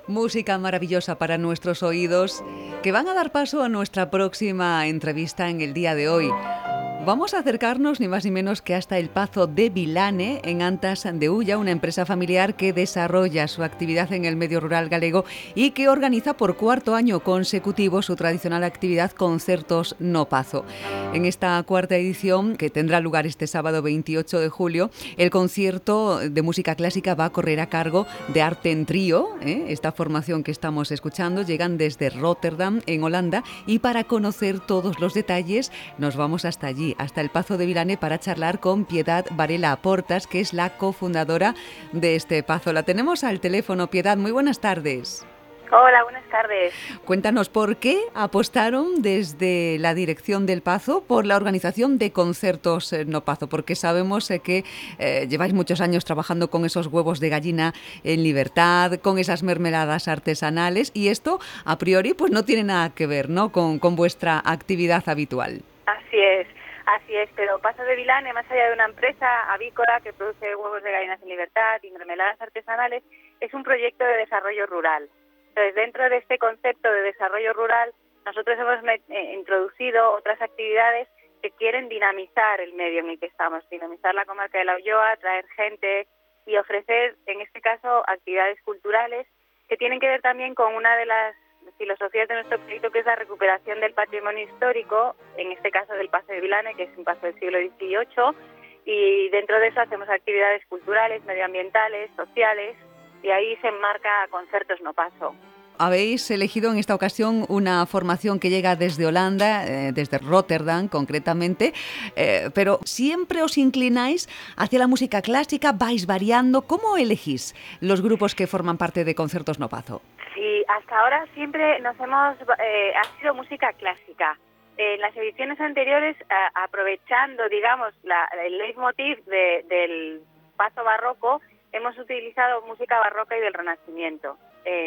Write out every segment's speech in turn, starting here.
Música maravillosa para nuestros oídos que van a dar paso a nuestra próxima entrevista en el día de hoy. Vamos a acercarnos ni más ni menos que hasta el Pazo de Vilane, en Antas de Ulla, una empresa familiar que desarrolla su actividad en el medio rural galego y que organiza por cuarto año consecutivo su tradicional actividad Concertos no Pazo. En esta cuarta edición, que tendrá lugar este sábado 28 de julio, el concierto de música clásica va a correr a cargo de Arte en Trío. Esta formación que estamos escuchando llegan desde Rotterdam, en Holanda, y para conocer todos los detalles nos vamos hasta allí, hasta el Pazo de Vilane, para charlar con Piedad Varela Portas, que es la cofundadora de este pazo. La tenemos al teléfono. Piedad, muy buenas tardes. Hola, buenas tardes. Cuéntanos, ¿por qué apostaron desde la dirección del Pazo por la organización de Concertos no Pazo? Porque sabemos que lleváis muchos años trabajando con esos huevos de gallina en libertad, con esas mermeladas artesanales, y esto, a priori, pues no tiene nada que ver, ¿no?, con vuestra actividad habitual. Así es, pero Pazo de Vilane, más allá de una empresa avícola que produce huevos de gallinas en libertad y mermeladas artesanales, es un proyecto de desarrollo rural. Entonces, dentro de este concepto de desarrollo rural, nosotros hemos introducido otras actividades que quieren dinamizar el medio en el que estamos, dinamizar la comarca de la Ulloa, traer gente y ofrecer, en este caso, actividades culturales que tienen que ver también con una de las filosofías de nuestro proyecto, que es la recuperación del patrimonio histórico, en este caso del Pazo de Vilane, que es un pazo del siglo XVIII, y dentro de eso hacemos actividades culturales, medioambientales, sociales, y ahí se enmarca Concertos no Pazo. Habéis elegido en esta ocasión una formación que llega desde Holanda, desde Rotterdam concretamente, pero siempre os inclináis hacia la música clásica, vais variando. ¿Cómo elegís los grupos que forman parte de Concertos no Pazo? Sí, hasta ahora siempre ha sido música clásica. En las ediciones anteriores, aprovechando, digamos, el leitmotiv del pazo barroco, hemos utilizado música barroca y del Renacimiento.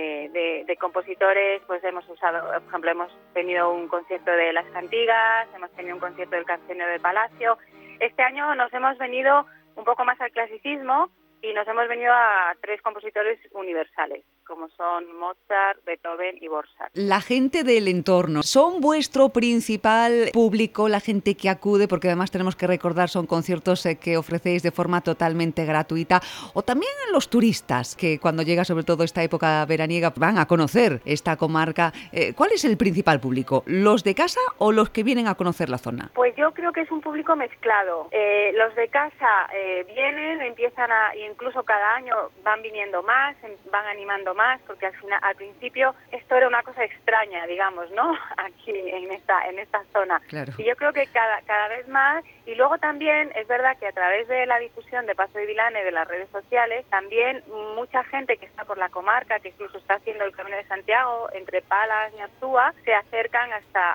De compositores, pues hemos usado, por ejemplo, hemos tenido un concierto de Las Cantigas, hemos tenido un concierto del Cancionero de Palacio. Este año nos hemos venido un poco más al clasicismo y nos hemos venido a tres compositores universales, como son Mozart, Beethoven y Borsak. La gente del entorno, ¿son vuestro principal público, la gente que acude? Porque además tenemos que recordar, son conciertos que ofrecéis de forma totalmente gratuita. O también los turistas, que cuando llega sobre todo esta época veraniega van a conocer esta comarca. ¿Cuál es el principal público? ¿Los de casa o los que vienen a conocer la zona? Pues yo creo que es un público mezclado. Los de casa vienen, incluso cada año van viniendo más, van animando más, porque al principio esto era una cosa extraña, digamos, ¿no? Aquí en esta zona. Claro. Y yo creo que cada vez más, y luego también es verdad que a través de la difusión de Pazo de Vilane, de las redes sociales, también mucha gente que está por la comarca, que incluso está haciendo el Camino de Santiago, entre Palas y Arzúa, se acercan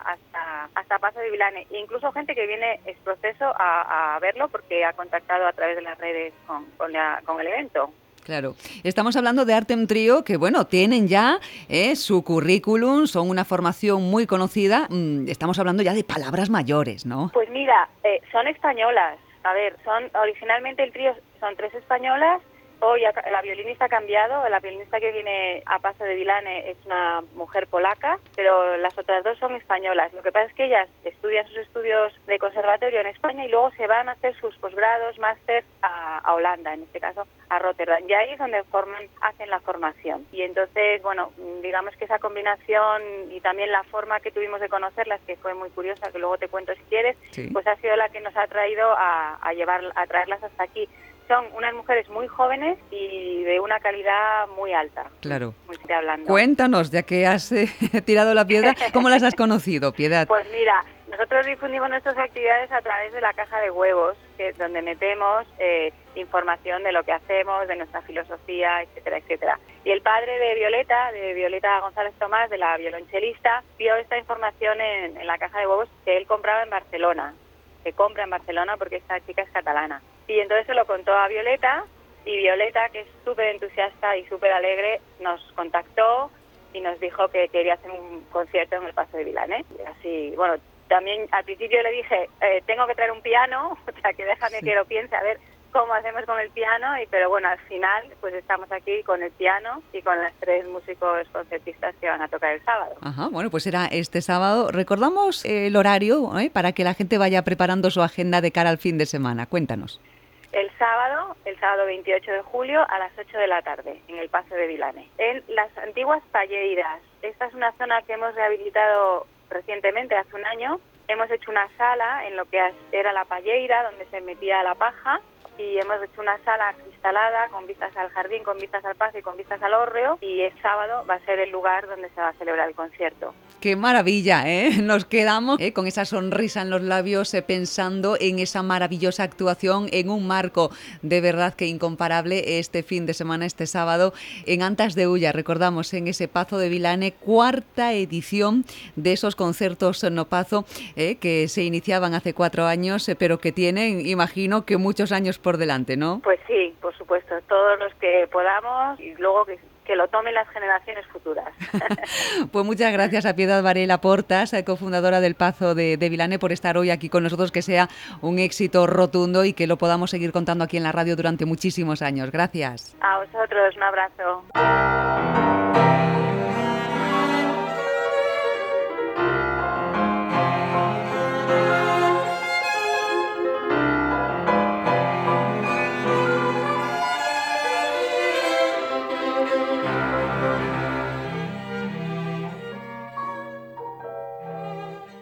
hasta Pazo de Vilane. E incluso gente que viene ex proceso a verlo porque ha contactado a través de las redes con el evento. Claro, estamos hablando de Arte en Trío, que bueno, tienen ya su currículum, son una formación muy conocida. Estamos hablando ya de palabras mayores, ¿no? Pues mira, son españolas. A ver, originalmente el trío son tres españolas. Hoy la violinista ha cambiado, la violinista que viene a Pazo de Vilane es una mujer polaca, pero las otras dos son españolas. Lo que pasa es que ellas estudian sus estudios de conservatorio en España y luego se van a hacer sus posgrados, máster a Holanda, en este caso a Rotterdam. Y ahí es donde hacen la formación. Y entonces, bueno, digamos que esa combinación y también la forma que tuvimos de conocerlas, que fue muy curiosa, que luego te cuento si quieres, sí, pues ha sido la que nos ha traído a traerlas hasta aquí. Son unas mujeres muy jóvenes y de una calidad muy alta. Claro. Hablando. Cuéntanos, ya que has tirado la piedra, ¿cómo las has conocido, Piedad? Pues mira, nosotros difundimos nuestras actividades a través de la caja de huevos, que es donde metemos información de lo que hacemos, de nuestra filosofía, etcétera, etcétera. Y el padre de Violeta González Tomás, de la violonchelista, vio esta información en la caja de huevos que él compraba en Barcelona, que compra en Barcelona porque esta chica es catalana. Y entonces se lo contó a Violeta, y Violeta, que es súper entusiasta y súper alegre, nos contactó y nos dijo que quería hacer un concierto en el Pazo de Vilane. Y así, bueno, también al principio le dije, tengo que traer un piano, o sea, que déjame que lo piense, a ver como hacemos con el piano, pero bueno, al final pues estamos aquí con el piano y con las 3 músicos concertistas que van a tocar el sábado. Ajá, bueno, pues será este sábado. Recordamos el horario para que la gente vaya preparando su agenda de cara al fin de semana. Cuéntanos. El sábado 28 de julio a las 8 de la tarde, en el Pazo de Vilane, en las antiguas Palleiras. Esta es una zona que hemos rehabilitado recientemente, hace un año. Hemos hecho una sala en lo que era la palleira, donde se metía la paja, y hemos hecho una sala cristalada con vistas al jardín, con vistas al pazo y con vistas al hórreo, y el sábado va a ser el lugar donde se va a celebrar el concierto. ¡Qué maravilla! Nos quedamos con esa sonrisa en los labios pensando en esa maravillosa actuación en un marco de verdad que incomparable este fin de semana, este sábado, en Antas de Ulla. Recordamos, en ese Pazo de Vilane, 4ª edición de esos conciertos no Pazo que se iniciaban hace 4 años, pero que tienen, imagino, que muchos años por delante, ¿no? Pues sí, por supuesto, todos los que podamos, y luego que lo tomen las generaciones futuras. Pues muchas gracias a Piedad Varela Portas, cofundadora del Pazo de Vilane, por estar hoy aquí con nosotros, que sea un éxito rotundo y que lo podamos seguir contando aquí en la radio durante muchísimos años. Gracias. A vosotros, un abrazo.